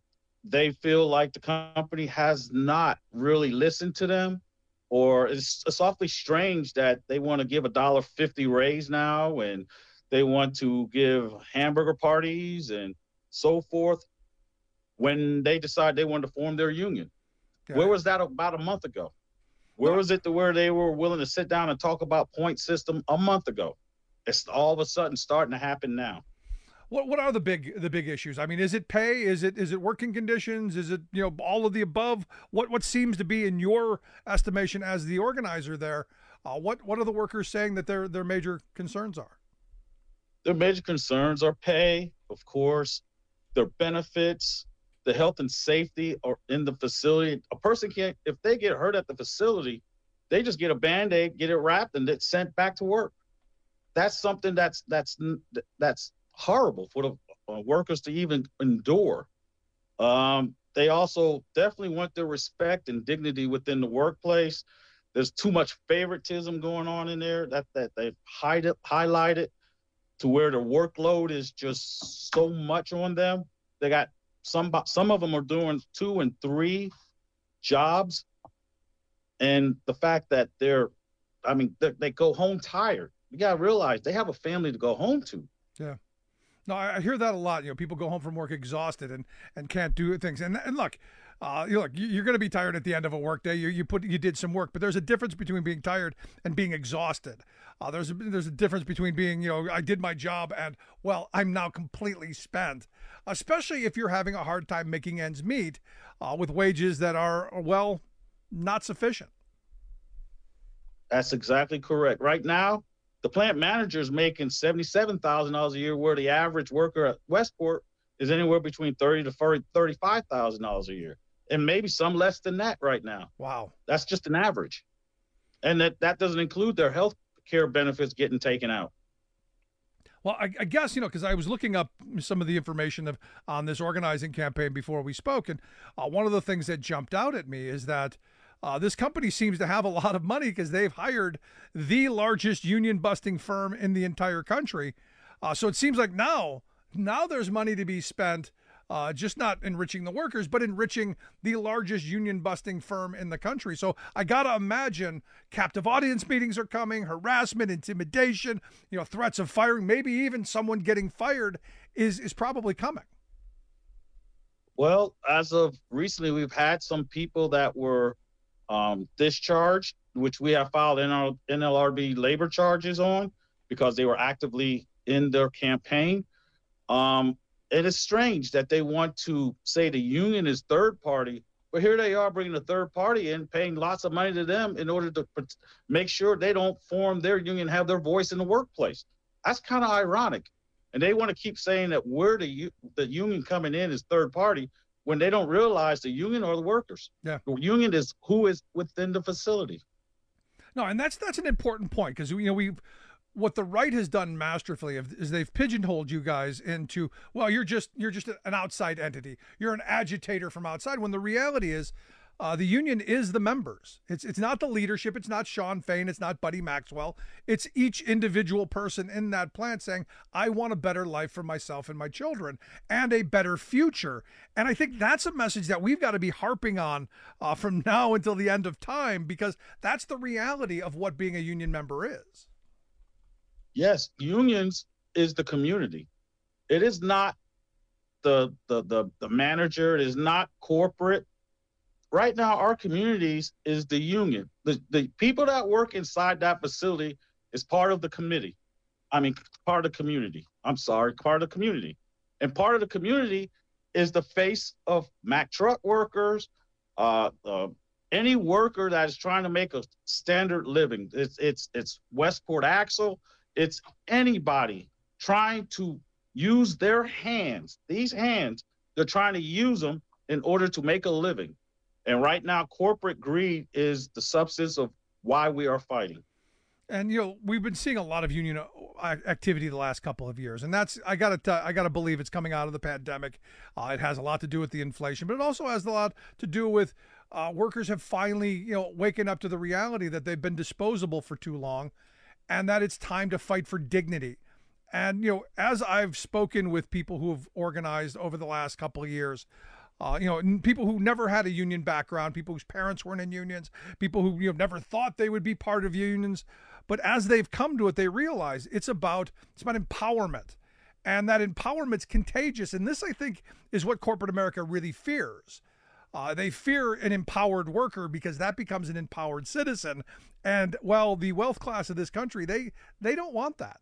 they feel like the company has not really listened to them, or it's, it's awfully strange that they want to give a dollar fifty raise now, and they want to give hamburger parties and so forth when they decide they wanted to form their union. Yeah. Where was that about a month ago? Where was it to where they were willing to sit down and talk about point system a month ago? It's all of a sudden starting to happen now. What what are the big the big issues? I mean, is it pay? Is it is it working conditions? Is it, you know, all of the above? What what seems to be, in your estimation as the organizer there, uh, what what are the workers saying that their their major concerns are? Their major concerns are pay, of course, their benefits, the health and safety or in the facility. A person can't, if they get hurt at the facility, they just get a Band-Aid, get it wrapped, and it's sent back to work. That's something that's that's that's horrible for the uh, workers to even endure. Um, they also definitely want their respect and dignity within the workplace. There's too much favoritism going on in there that that they've hide it, highlighted to where the workload is just so much on them. They got some some of them are doing two and three jobs, and the fact that they're, I mean, they, they go home tired. You got to realize they have a family to go home to. Yeah. No, I hear that a lot. You know, people go home from work exhausted and, and can't do things. And and look, uh, you look, you're going to be tired at the end of a workday. You you put you did some work, but there's a difference between being tired and being exhausted. Uh, there's a, there's a difference between being, you know, I did my job and, well, I'm now completely spent. Especially if you're having a hard time making ends meet uh, with wages that are, well, not sufficient. That's exactly correct. Right now, the plant manager is making seventy-seven thousand dollars a year, where the average worker at Westport is anywhere between thirty to thirty-five thousand dollars a year, and maybe some less than that right now. Wow. That's just an average. And that, that doesn't include their health care benefits getting taken out. Well, I, I guess, you know, because I was looking up some of the information of, on this organizing campaign before we spoke, and uh, one of the things that jumped out at me is that Uh, this company seems to have a lot of money because they've hired the largest union busting firm in the entire country. Uh, so it seems like now, now there's money to be spent, uh, just not enriching the workers, but enriching the largest union busting firm in the country. So I got to imagine captive audience meetings are coming, harassment, intimidation, you know, threats of firing, maybe even someone getting fired is, is probably coming. Well, as of recently, we've had some people that were Um, discharged, which we have filed N L R B labor charges on because they were actively in their campaign. Um, it is strange that they want to say the union is third party, but here they are bringing a third party in, paying lots of money to them in order to make sure they don't form their union, have their voice in the workplace. That's kind of ironic. And they want to keep saying that we're the, the union coming in is third party, when they don't realize the union or the workers. Yeah. The union is who is within the facility. No, and that's that's an important point because, you know, we've what the right has done masterfully is they've pigeonholed you guys into, well, you're just you're just an outside entity. You're an agitator from outside, when the reality is uh, the union is the members. It's it's not the leadership. It's not Sean Fain. It's not Buddy Maxwell. It's each individual person in that plant saying, I want a better life for myself and my children and a better future. And I think that's a message that we've got to be harping on uh, from now until the end of time, because that's the reality of what being a union member is. Yes, unions is the community. It is not the the the, the manager. It is not corporate. Right now, our communities is the union. The the people that work inside that facility is part of the committee. I mean, part of the community. I'm sorry, part of the community. And part of the community is the face of Mack truck workers, uh, uh, any worker that is trying to make a standard living. It's it's it's Westport Axle. It's anybody trying to use their hands. These hands, they're trying to use them in order to make a living. And right now, corporate greed is the substance of why we are fighting. And, you know, we've been seeing a lot of union activity the last couple of years. And that's, I got to, I got to believe it's coming out of the pandemic. Uh, it has a lot to do with the inflation, but it also has a lot to do with uh, workers have finally, you know, waken up to the reality that they've been disposable for too long and that it's time to fight for dignity. And, you know, as I've spoken with people who have organized over the last couple of years, Uh, you know, people who never had a union background, people whose parents weren't in unions, people who you know never thought they would be part of unions, but as they've come to it, they realize it's about it's about empowerment, and that empowerment's contagious. And this, I think, is what corporate America really fears. Uh, they fear an empowered worker because that becomes an empowered citizen, and well, the wealth class of this country, they they don't want that.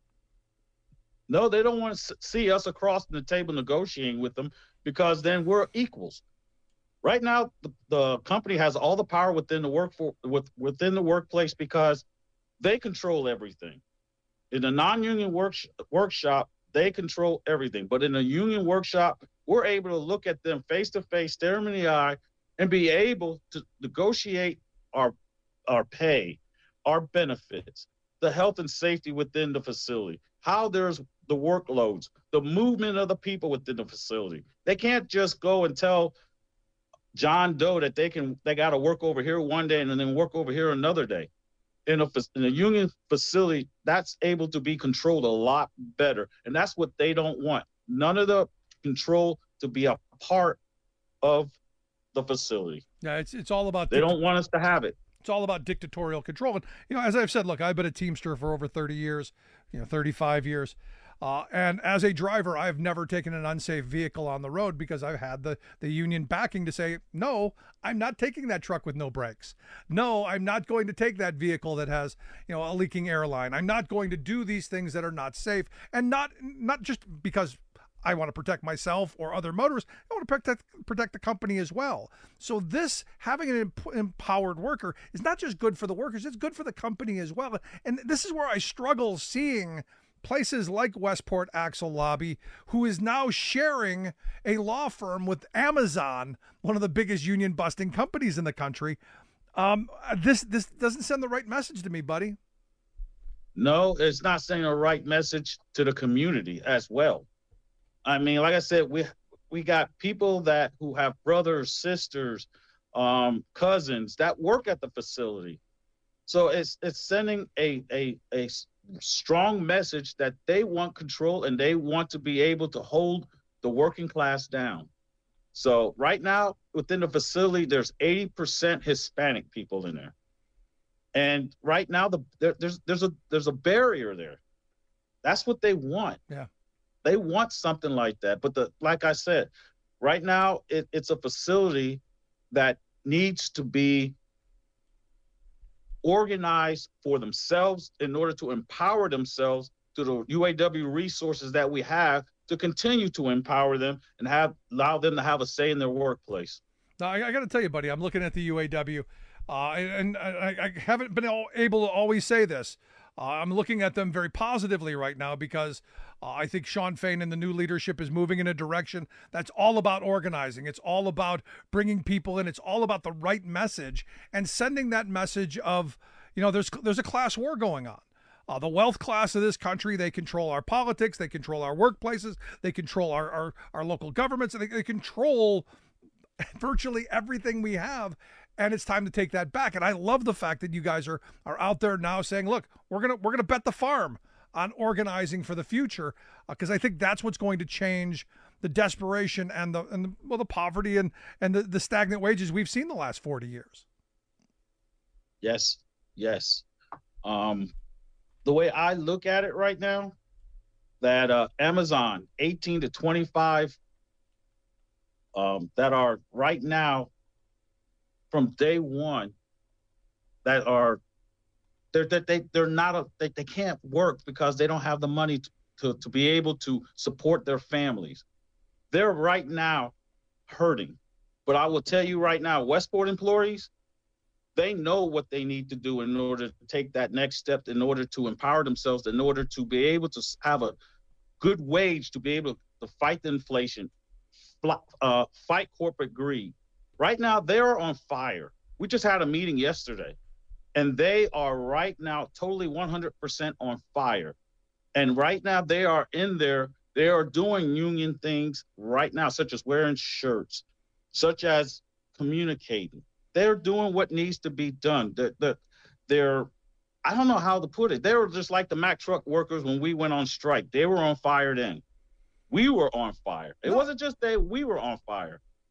No, they don't want to see us across the table negotiating with them, because then we're equals. Right now, the, the company has all the power within the work for, with, within the workplace because they control everything. In a non-union work, workshop, they control everything. But in a union workshop, we're able to look at them face to face, stare them in the eye, and be able to negotiate our our pay, our benefits, the health and safety within the facility, how there's the workloads, the movement of the people within the facility. They can't just go and tell John Doe that they can they got to work over here one day and then work over here another day. In a, in a union facility, that's able to be controlled a lot better, and that's what they don't want. None of the control to be a part of the facility. Yeah, it's it's all about. They don't want us to have it. It's all about dictatorial control. And, you know, as I've said, look, I've been a Teamster for over thirty years, you know, thirty-five years. Uh, and as a driver, I've never taken an unsafe vehicle on the road because I've had the, the union backing to say, no, I'm not taking that truck with no brakes. No, I'm not going to take that vehicle that has, you know, a leaking airline. I'm not going to do these things that are not safe. And not, not just because I want to protect myself or other motorists. I want to protect protect the company as well. So this, having an empowered worker, is not just good for the workers, it's good for the company as well. And this is where I struggle seeing places like Westport Axle Lobby, who is now sharing a law firm with Amazon, one of the biggest union busting companies in the country. Um, this this doesn't send the right message to me, buddy. No, it's not sending the right message to the community as well. I mean, like I said, we we got people that who have brothers, sisters, um, cousins that work at the facility. So it's it's sending a a a strong message that they want control and they want to be able to hold the working class down. So right now within the facility, there's eighty percent Hispanic people in there, and right now the there, there's there's a there's a barrier there. That's what they want. Yeah. They want something like that. But the like I said, right now it, it's a facility that needs to be organized for themselves in order to empower themselves through the U A W resources that we have to continue to empower them and have allow them to have a say in their workplace. Now, I, I got to tell you, buddy, I'm looking at the U A W, uh, and I, I haven't been able to always say this. Uh, I'm looking at them very positively right now because uh, I think Shawn Fain and the new leadership is moving in a direction that's all about organizing. It's all about bringing people in. It's all about the right message and sending that message of, you know, there's there's a class war going on. Uh, the wealth class of this country, they control our politics, they control our workplaces, they control our, our, our local governments, and they, they control virtually everything we have. And it's time to take that back. And I love the fact that you guys are are out there now saying, look, we're gonna we're gonna bet the farm on organizing for the future, because uh, I think that's what's going to change the desperation and the and the, well the poverty and and the, the stagnant wages we've seen the last forty years. Yes, yes. Um, the way I look at it right now, that uh, Amazon eighteen to twenty-five um, that are right now from day one that are they're that they they're not a they, they can't work because they don't have the money to, to to be able to support their families. They're right now hurting. But I will tell you right now, Westport employees, they know what they need to do in order to take that next step, in order to empower themselves, in order to be able to have a good wage, to be able to fight the inflation, uh, fight corporate greed. Right now, they're on fire. We just had a meeting yesterday, and they are right now totally one hundred percent on fire. And right now, they are in there. They are doing union things right now, such as wearing shirts, such as communicating. They're doing what needs to be done. They're, they're, they're, I don't know how to put it. They were just like the Mack truck workers when we went on strike. They were on fire then. We were on fire. It wasn't just they, we were on fire.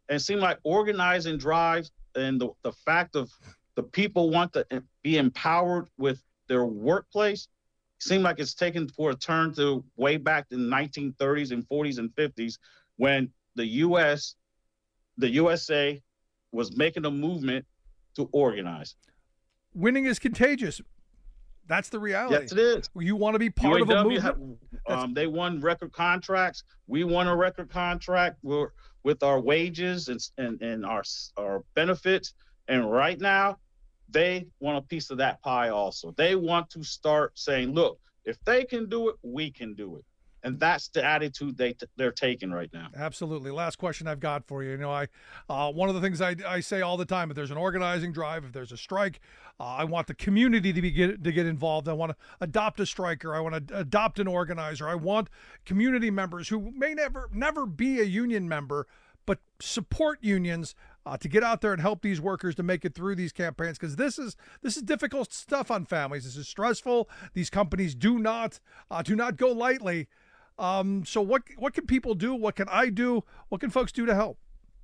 And it seemed like organizing drives and the, the fact of the people want to be empowered with their workplace seemed like it's taken for a turn to way back in the nineteen thirties and forties and fifties when the U S, the U S A was making a movement to organize. Winning is contagious. That's the reality. Yes, it is. You want to be part U A W of a movement. Have, um, they won record contracts. We won a record contract with, with our wages and, and, and our, our benefits. And right now, they want a piece of that pie also. They want to start saying, look, if they can do it, we can do it. And that's the attitude they t- they're taking right now. Absolutely. Last question I've got for you. You know, I uh, one of the things I, I say all the time: if there's an organizing drive, if there's a strike, uh, I want the community to be get, to get involved. I want to adopt a striker. I want to adopt an organizer. I want community members who may never never be a union member, but support unions uh, to get out there and help these workers to make it through these campaigns, because this is this is difficult stuff on families. This is stressful. These companies do not uh, do not go lightly. Um, so what what can people do? What can I do? What can folks do to help?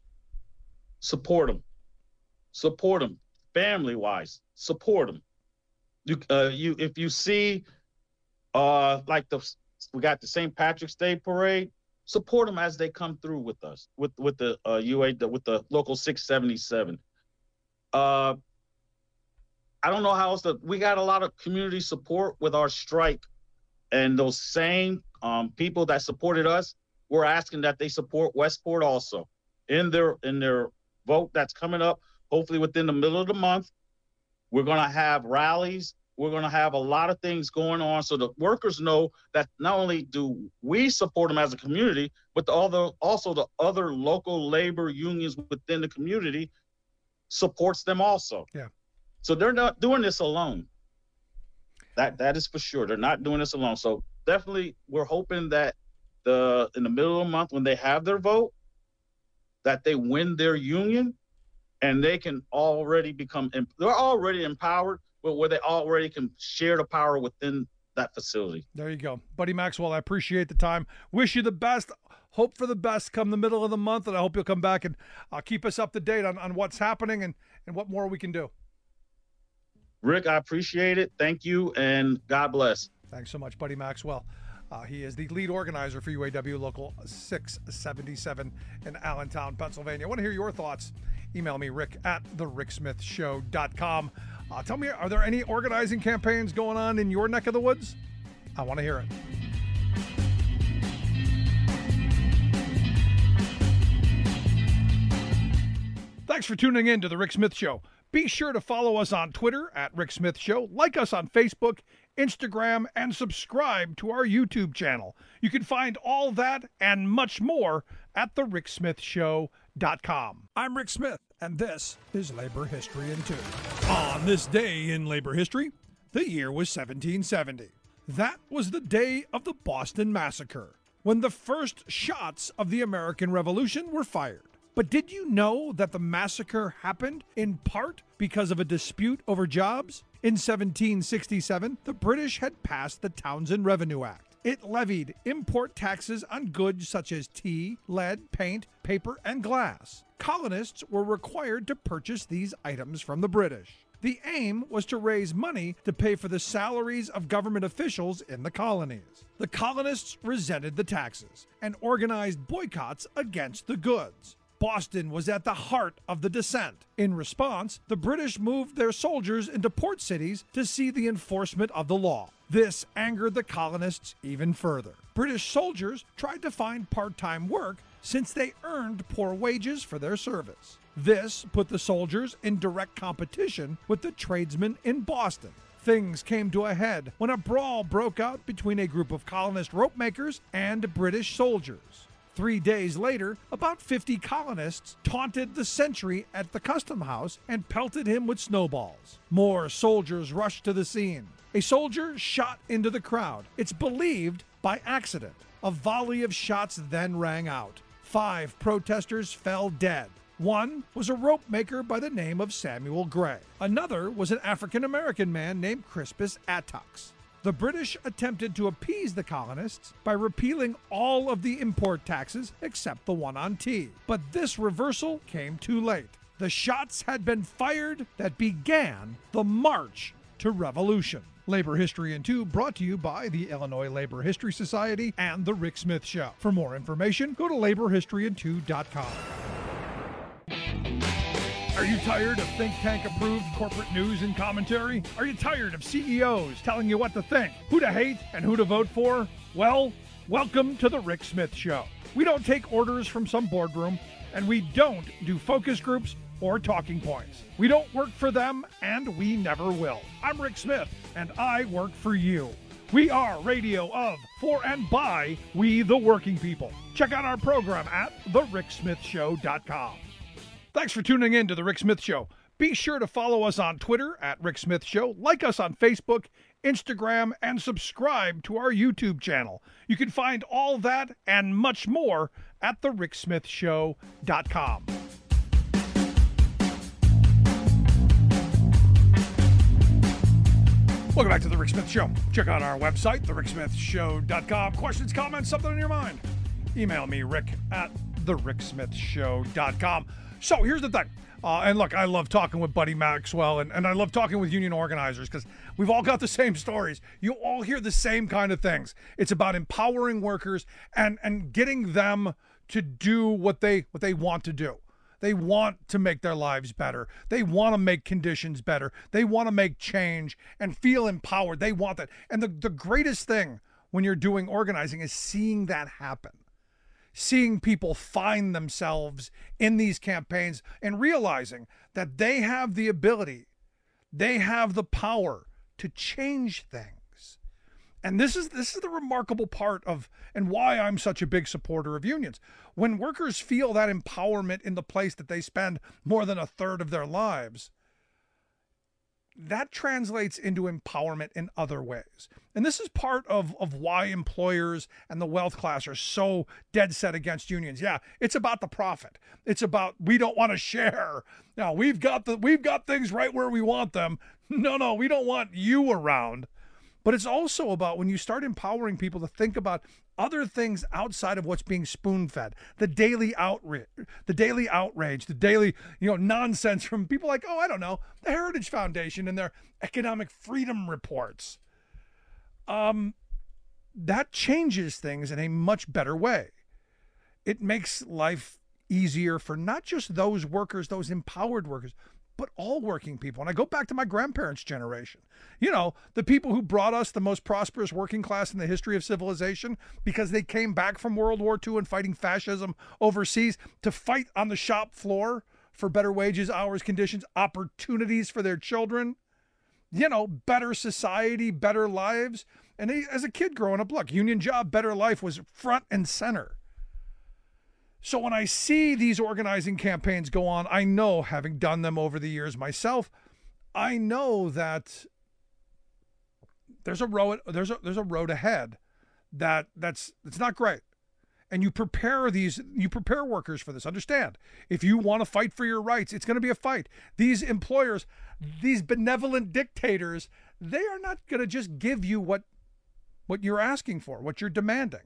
Support them. Support them. Family-wise, support them. You, uh, you, if you see, uh, like the we got the Saint Patrick's Day parade, support them as they come through with us, with with the uh, U A, with the local six seventy-seven. Uh, I don't know how else to. We got a lot of community support with our strike, and those same um, people that supported us, we're asking that they support Westport also in their in their vote that's coming up. Hopefully within the middle of the month, we're going to have rallies. We're going to have a lot of things going on so the workers know that not only do we support them as a community, but the other, also the other local labor unions within the community supports them also. Yeah. So they're not doing this alone. That that is for sure. They're not doing this alone. So definitely we're hoping that the in the middle of the month when they have their vote, that they win their union and they can already become, they're already empowered, but where they already can share the power within that facility. There you go. Buddy Maxwell, I appreciate the time. Wish you the best. Hope for the best come the middle of the month, and I hope you'll come back and uh, keep us up to date on, on what's happening and, and what more we can do. Rick, I appreciate it. Thank you, and God bless. Thanks so much, Buddy Maxwell. Uh, he is the lead organizer for U A W Local six seventy-seven in Allentown, Pennsylvania. I want to hear your thoughts. Email me, rick at the rick smith show dot com. Uh, tell me, are there any organizing campaigns going on in your neck of the woods? I want to hear it. Thanks for tuning in to The Rick Smith Show. Be sure to follow us on Twitter at Rick Smith Show, like us on Facebook, Instagram, and subscribe to our YouTube channel. You can find all that and much more at the rick smith show dot com. I'm Rick Smith, and this is Labor History in Two. On this day in labor history, the year was seventeen seventy. That was the day of the Boston Massacre, when the first shots of the American Revolution were fired. But did you know that the massacre happened in part because of a dispute over jobs? In seventeen sixty-seven, the British had passed the Townshend Revenue Act. It levied import taxes on goods such as tea, lead, paint, paper, and glass. Colonists were required to purchase these items from the British. The aim was to raise money to pay for the salaries of government officials in the colonies. The colonists resented the taxes and organized boycotts against the goods. Boston was at the heart of the dissent. In response, the British moved their soldiers into port cities to see the enforcement of the law. This angered the colonists even further. British soldiers tried to find part-time work since they earned poor wages for their service. This put the soldiers in direct competition with the tradesmen in Boston. Things came to a head when a brawl broke out between a group of colonist rope makers and British soldiers. Three days later, about fifty colonists taunted the sentry at the custom house and pelted him with snowballs. More soldiers rushed to the scene. A soldier shot into the crowd. It's believed by accident. A volley of shots then rang out. Five protesters fell dead. One was a rope maker by the name of Samuel Gray. Another was an African-American man named Crispus Attucks. The British attempted to appease the colonists by repealing all of the import taxes except the one on tea. But this reversal came too late. The shots had been fired that began the march to revolution. Labor History in Two brought to you by the Illinois Labor History Society and The Rick Smith Show. For more information, go to labor history in two dot com. Are you tired of think tank approved corporate news and commentary? Are you tired of C E Os telling you what to think, who to hate, and who to vote for? Well, welcome to The Rick Smith Show. We don't take orders from some boardroom, and we don't do focus groups or talking points. We don't work for them, and we never will. I'm Rick Smith, and I work for you. We are radio of, for, and by we the working people. Check out our program at the rick smith show dot com. Thanks for tuning in to The Rick Smith Show. Be sure to follow us on Twitter at Rick Smith Show, like us on Facebook, Instagram, and subscribe to our YouTube channel. You can find all that and much more at the rick smith show dot com. Welcome back to The Rick Smith Show. Check out our website, the rick smith show dot com. Questions, comments, something on your mind? Email me, rick at the rick smith show dot com. So here's the thing. Uh, and look, I love talking with Buddy Maxwell, and, and I love talking with union organizers because we've all got the same stories. You all hear the same kind of things. It's about empowering workers and, and getting them to do what they what they want to do. They want to make their lives better. They want to make conditions better. They want to make change and feel empowered. They want that. And the, the greatest thing when you're doing organizing is seeing that happen. Seeing people find themselves in these campaigns and realizing that they have the ability, they have the power to change things. And this is this is the remarkable part of, and why I'm such a big supporter of unions. When workers feel that empowerment in the place that they spend more than a third of their lives, that translates into empowerment in other ways. And this is part of, of why employers and the wealth class are so dead set against unions. Yeah, it's about the profit. It's about, we don't want to share. No, we've got the we've got things right where we want them. No, no, we don't want you around. But it's also about when you start empowering people to think about other things outside of what's being spoon-fed, the daily outrage, the daily outrage, the daily, you know, nonsense from people like, oh, I don't know, the Heritage Foundation and their economic freedom reports. Um, that changes things in a much better way. It makes life easier for not just those workers, those empowered workers, but all working people. And I go back to my grandparents' generation. You know, the people who brought us the most prosperous working class in the history of civilization because they came back from World War Two and fighting fascism overseas to fight on the shop floor for better wages, hours, conditions, opportunities for their children. You know, better society, better lives. And they, as a kid growing up, look, union job, better life was front and center. So when I see these organizing campaigns go on, I know, having done them over the years myself, I know that there's a road there's a there's a road ahead that that's it's not great. And you prepare these you prepare workers for this. Understand, if you want to fight for your rights, it's going to be a fight. These employers, these benevolent dictators, they are not going to just give you what what you're asking for, what you're demanding.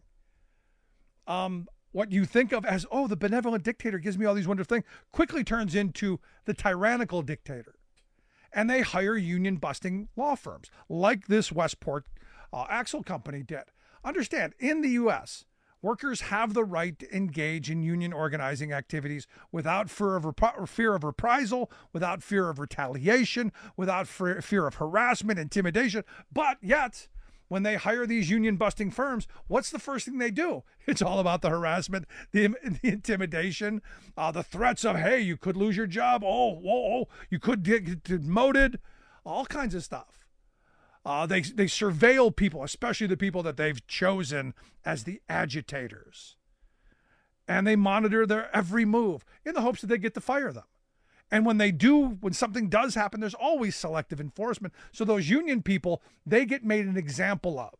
Um What you think of as, oh, the benevolent dictator gives me all these wonderful things, quickly turns into the tyrannical dictator. And they hire union-busting law firms, like this Westport uh, Axle Company did. Understand, in the U S, workers have the right to engage in union organizing activities without fear of, rep- fear of reprisal, without fear of retaliation, without fear, fear of harassment, intimidation, but yet, when they hire these union-busting firms, what's the first thing they do? It's all about the harassment, the, the intimidation, uh, the threats of, hey, you could lose your job. Oh, whoa, oh, you could get demoted, all kinds of stuff. Uh, they, they surveil people, especially the people that they've chosen as the agitators. And they monitor their every move in the hopes that they get to fire them. And when they do, when something does happen, there's always selective enforcement. So those union people, they get made an example of.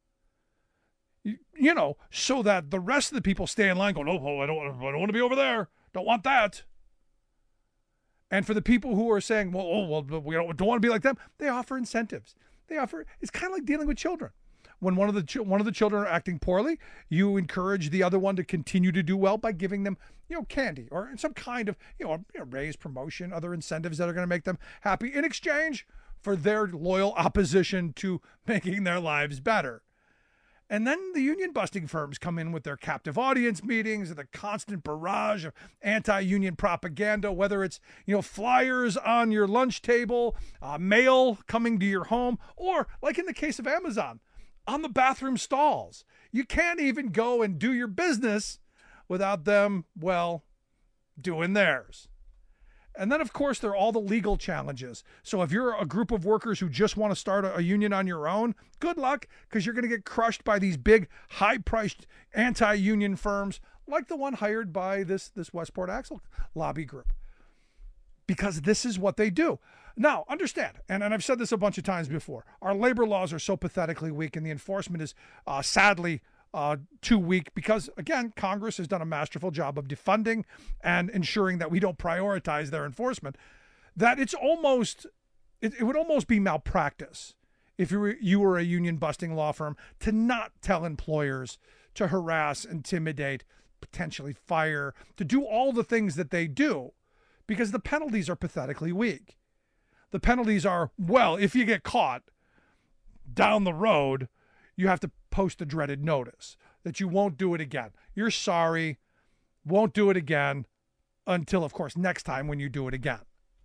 You, you know, so that the rest of the people stay in line going, oh, oh I don't, I don't want to be over there. Don't want that. And for the people who are saying, well, oh, well we don't, don't want to be like them, they offer incentives. They offer, it's kind of like dealing with children. When one of the ch- one of the children are acting poorly, you encourage the other one to continue to do well by giving them, you know, candy or some kind of, you know, you know raise, promotion, other incentives that are going to make them happy in exchange for their loyal opposition to making their lives better. And then the union busting firms come in with their captive audience meetings and the constant barrage of anti-union propaganda, whether it's, you know, flyers on your lunch table, uh, mail coming to your home, or like in the case of Amazon, on the bathroom stalls. You can't even go and do your business without them, well, doing theirs. And then, of course, there are all the legal challenges. So if you're a group of workers who just want to start a, a union on your own, good luck, because you're going to get crushed by these big, high-priced anti-union firms like the one hired by this, this Westport Axle lobby group. Because this is what they do. Now, understand, and, and I've said this a bunch of times before, our labor laws are so pathetically weak, and the enforcement is uh, sadly Uh, too weak because, again, Congress has done a masterful job of defunding and ensuring that we don't prioritize their enforcement, that it's almost, it, it would almost be malpractice if you were, you were a union-busting law firm to not tell employers to harass, intimidate, potentially fire, to do all the things that they do, because the penalties are pathetically weak. The penalties are, well, if you get caught down the road, you have to post a dreaded notice that you won't do it again. You're sorry, won't do it again until, of course, next time when you do it again.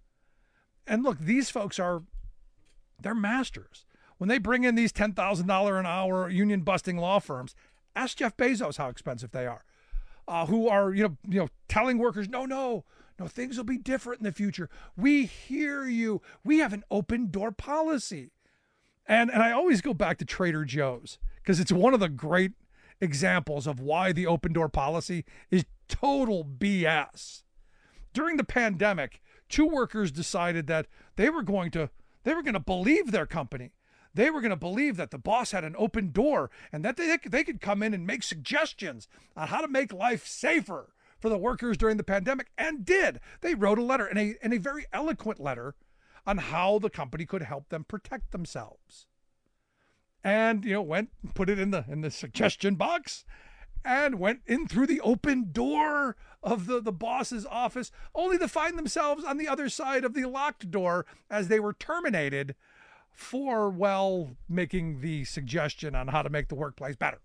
And look, these folks are, they're masters. When they bring in these ten thousand dollars an hour union busting law firms, ask Jeff Bezos how expensive they are, uh, who are, you know, you know, telling workers, no, no, no, things will be different in the future. We hear you. We have an open door policy. And and I always go back to Trader Joe's because it's one of the great examples of why the open door policy is total B S. During the pandemic, two workers decided that they were going to they were going to believe their company. They were going to believe that the boss had an open door and that they they could come in and make suggestions on how to make life safer for the workers during the pandemic, and did. They wrote a letter, and a and a very eloquent letter, on how the company could help them protect themselves. And, you know, went, put it in the in the suggestion box and went in through the open door of the, the boss's office, only to find themselves on the other side of the locked door as they were terminated for, well, making the suggestion on how to make the workplace better.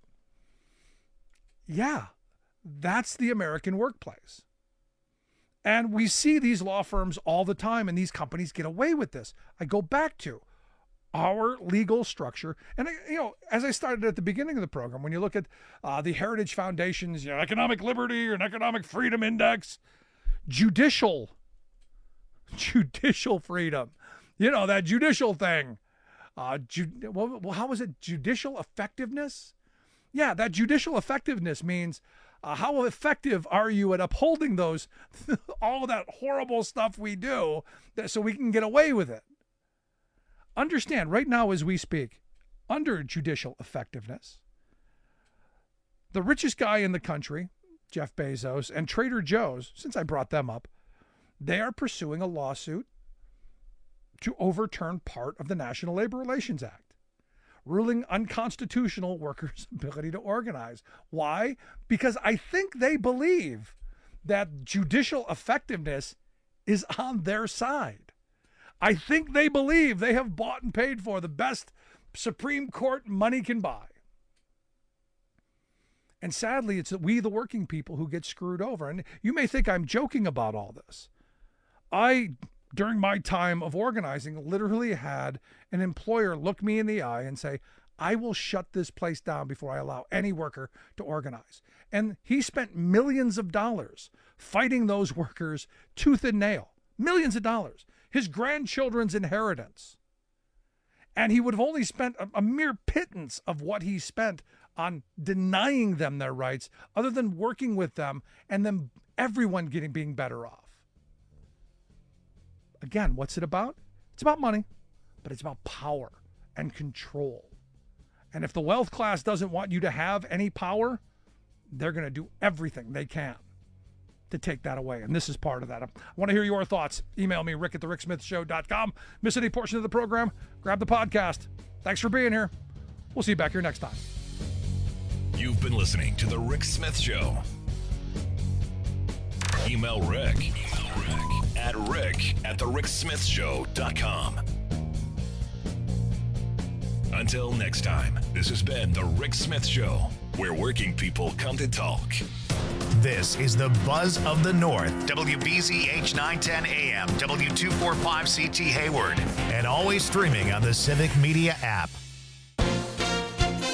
Yeah, that's the American workplace. And we see these law firms all the time, and these companies get away with this. I go back to our legal structure. And, you know, as I started at the beginning of the program, when you look at uh, the Heritage Foundation's, you know, Economic Liberty and Economic Freedom Index, judicial, judicial freedom, you know, that judicial thing. Uh, ju- well, how was it? Judicial effectiveness? Yeah, that judicial effectiveness means Uh, how effective are you at upholding those, all that horrible stuff we do, that, so we can get away with it? Understand, right now as we speak, under judicial effectiveness, the richest guy in the country, Jeff Bezos, and Trader Joe's, since I brought them up, they are pursuing a lawsuit to overturn part of the National Labor Relations Act, ruling unconstitutional workers' ability to organize. Why? Because I think they believe that judicial effectiveness is on their side. I think they believe they have bought and paid for the best Supreme Court money can buy. And sadly, it's we, the working people, who get screwed over. And you may think I'm joking about all this. I, during my time of organizing, literally had an employer look me in the eye and say, I will shut this place down before I allow any worker to organize. And he spent millions of dollars fighting those workers tooth and nail. Millions of dollars. His grandchildren's inheritance. And he would have only spent a, a mere pittance of what he spent on denying them their rights, other than working with them and then everyone getting being better off. Again, what's it about? It's about money, but it's about power and control. And if the wealth class doesn't want you to have any power, they're going to do everything they can to take that away, and this is part of that. I want to hear your thoughts. Email me, rick at the rick smith show dot com. Miss any portion of the program? Grab the podcast. Thanks for being here. We'll see you back here next time. You've been listening to The Rick Smith Show. Email Rick, Email Rick at rick at the rick smith show dot com. Until next time, this has been The Rick Smith Show, where working people come to talk. This is the Buzz of the North, W B Z H nine ten A M, W two forty-five C T Hayward, and always streaming on the Civic Media app.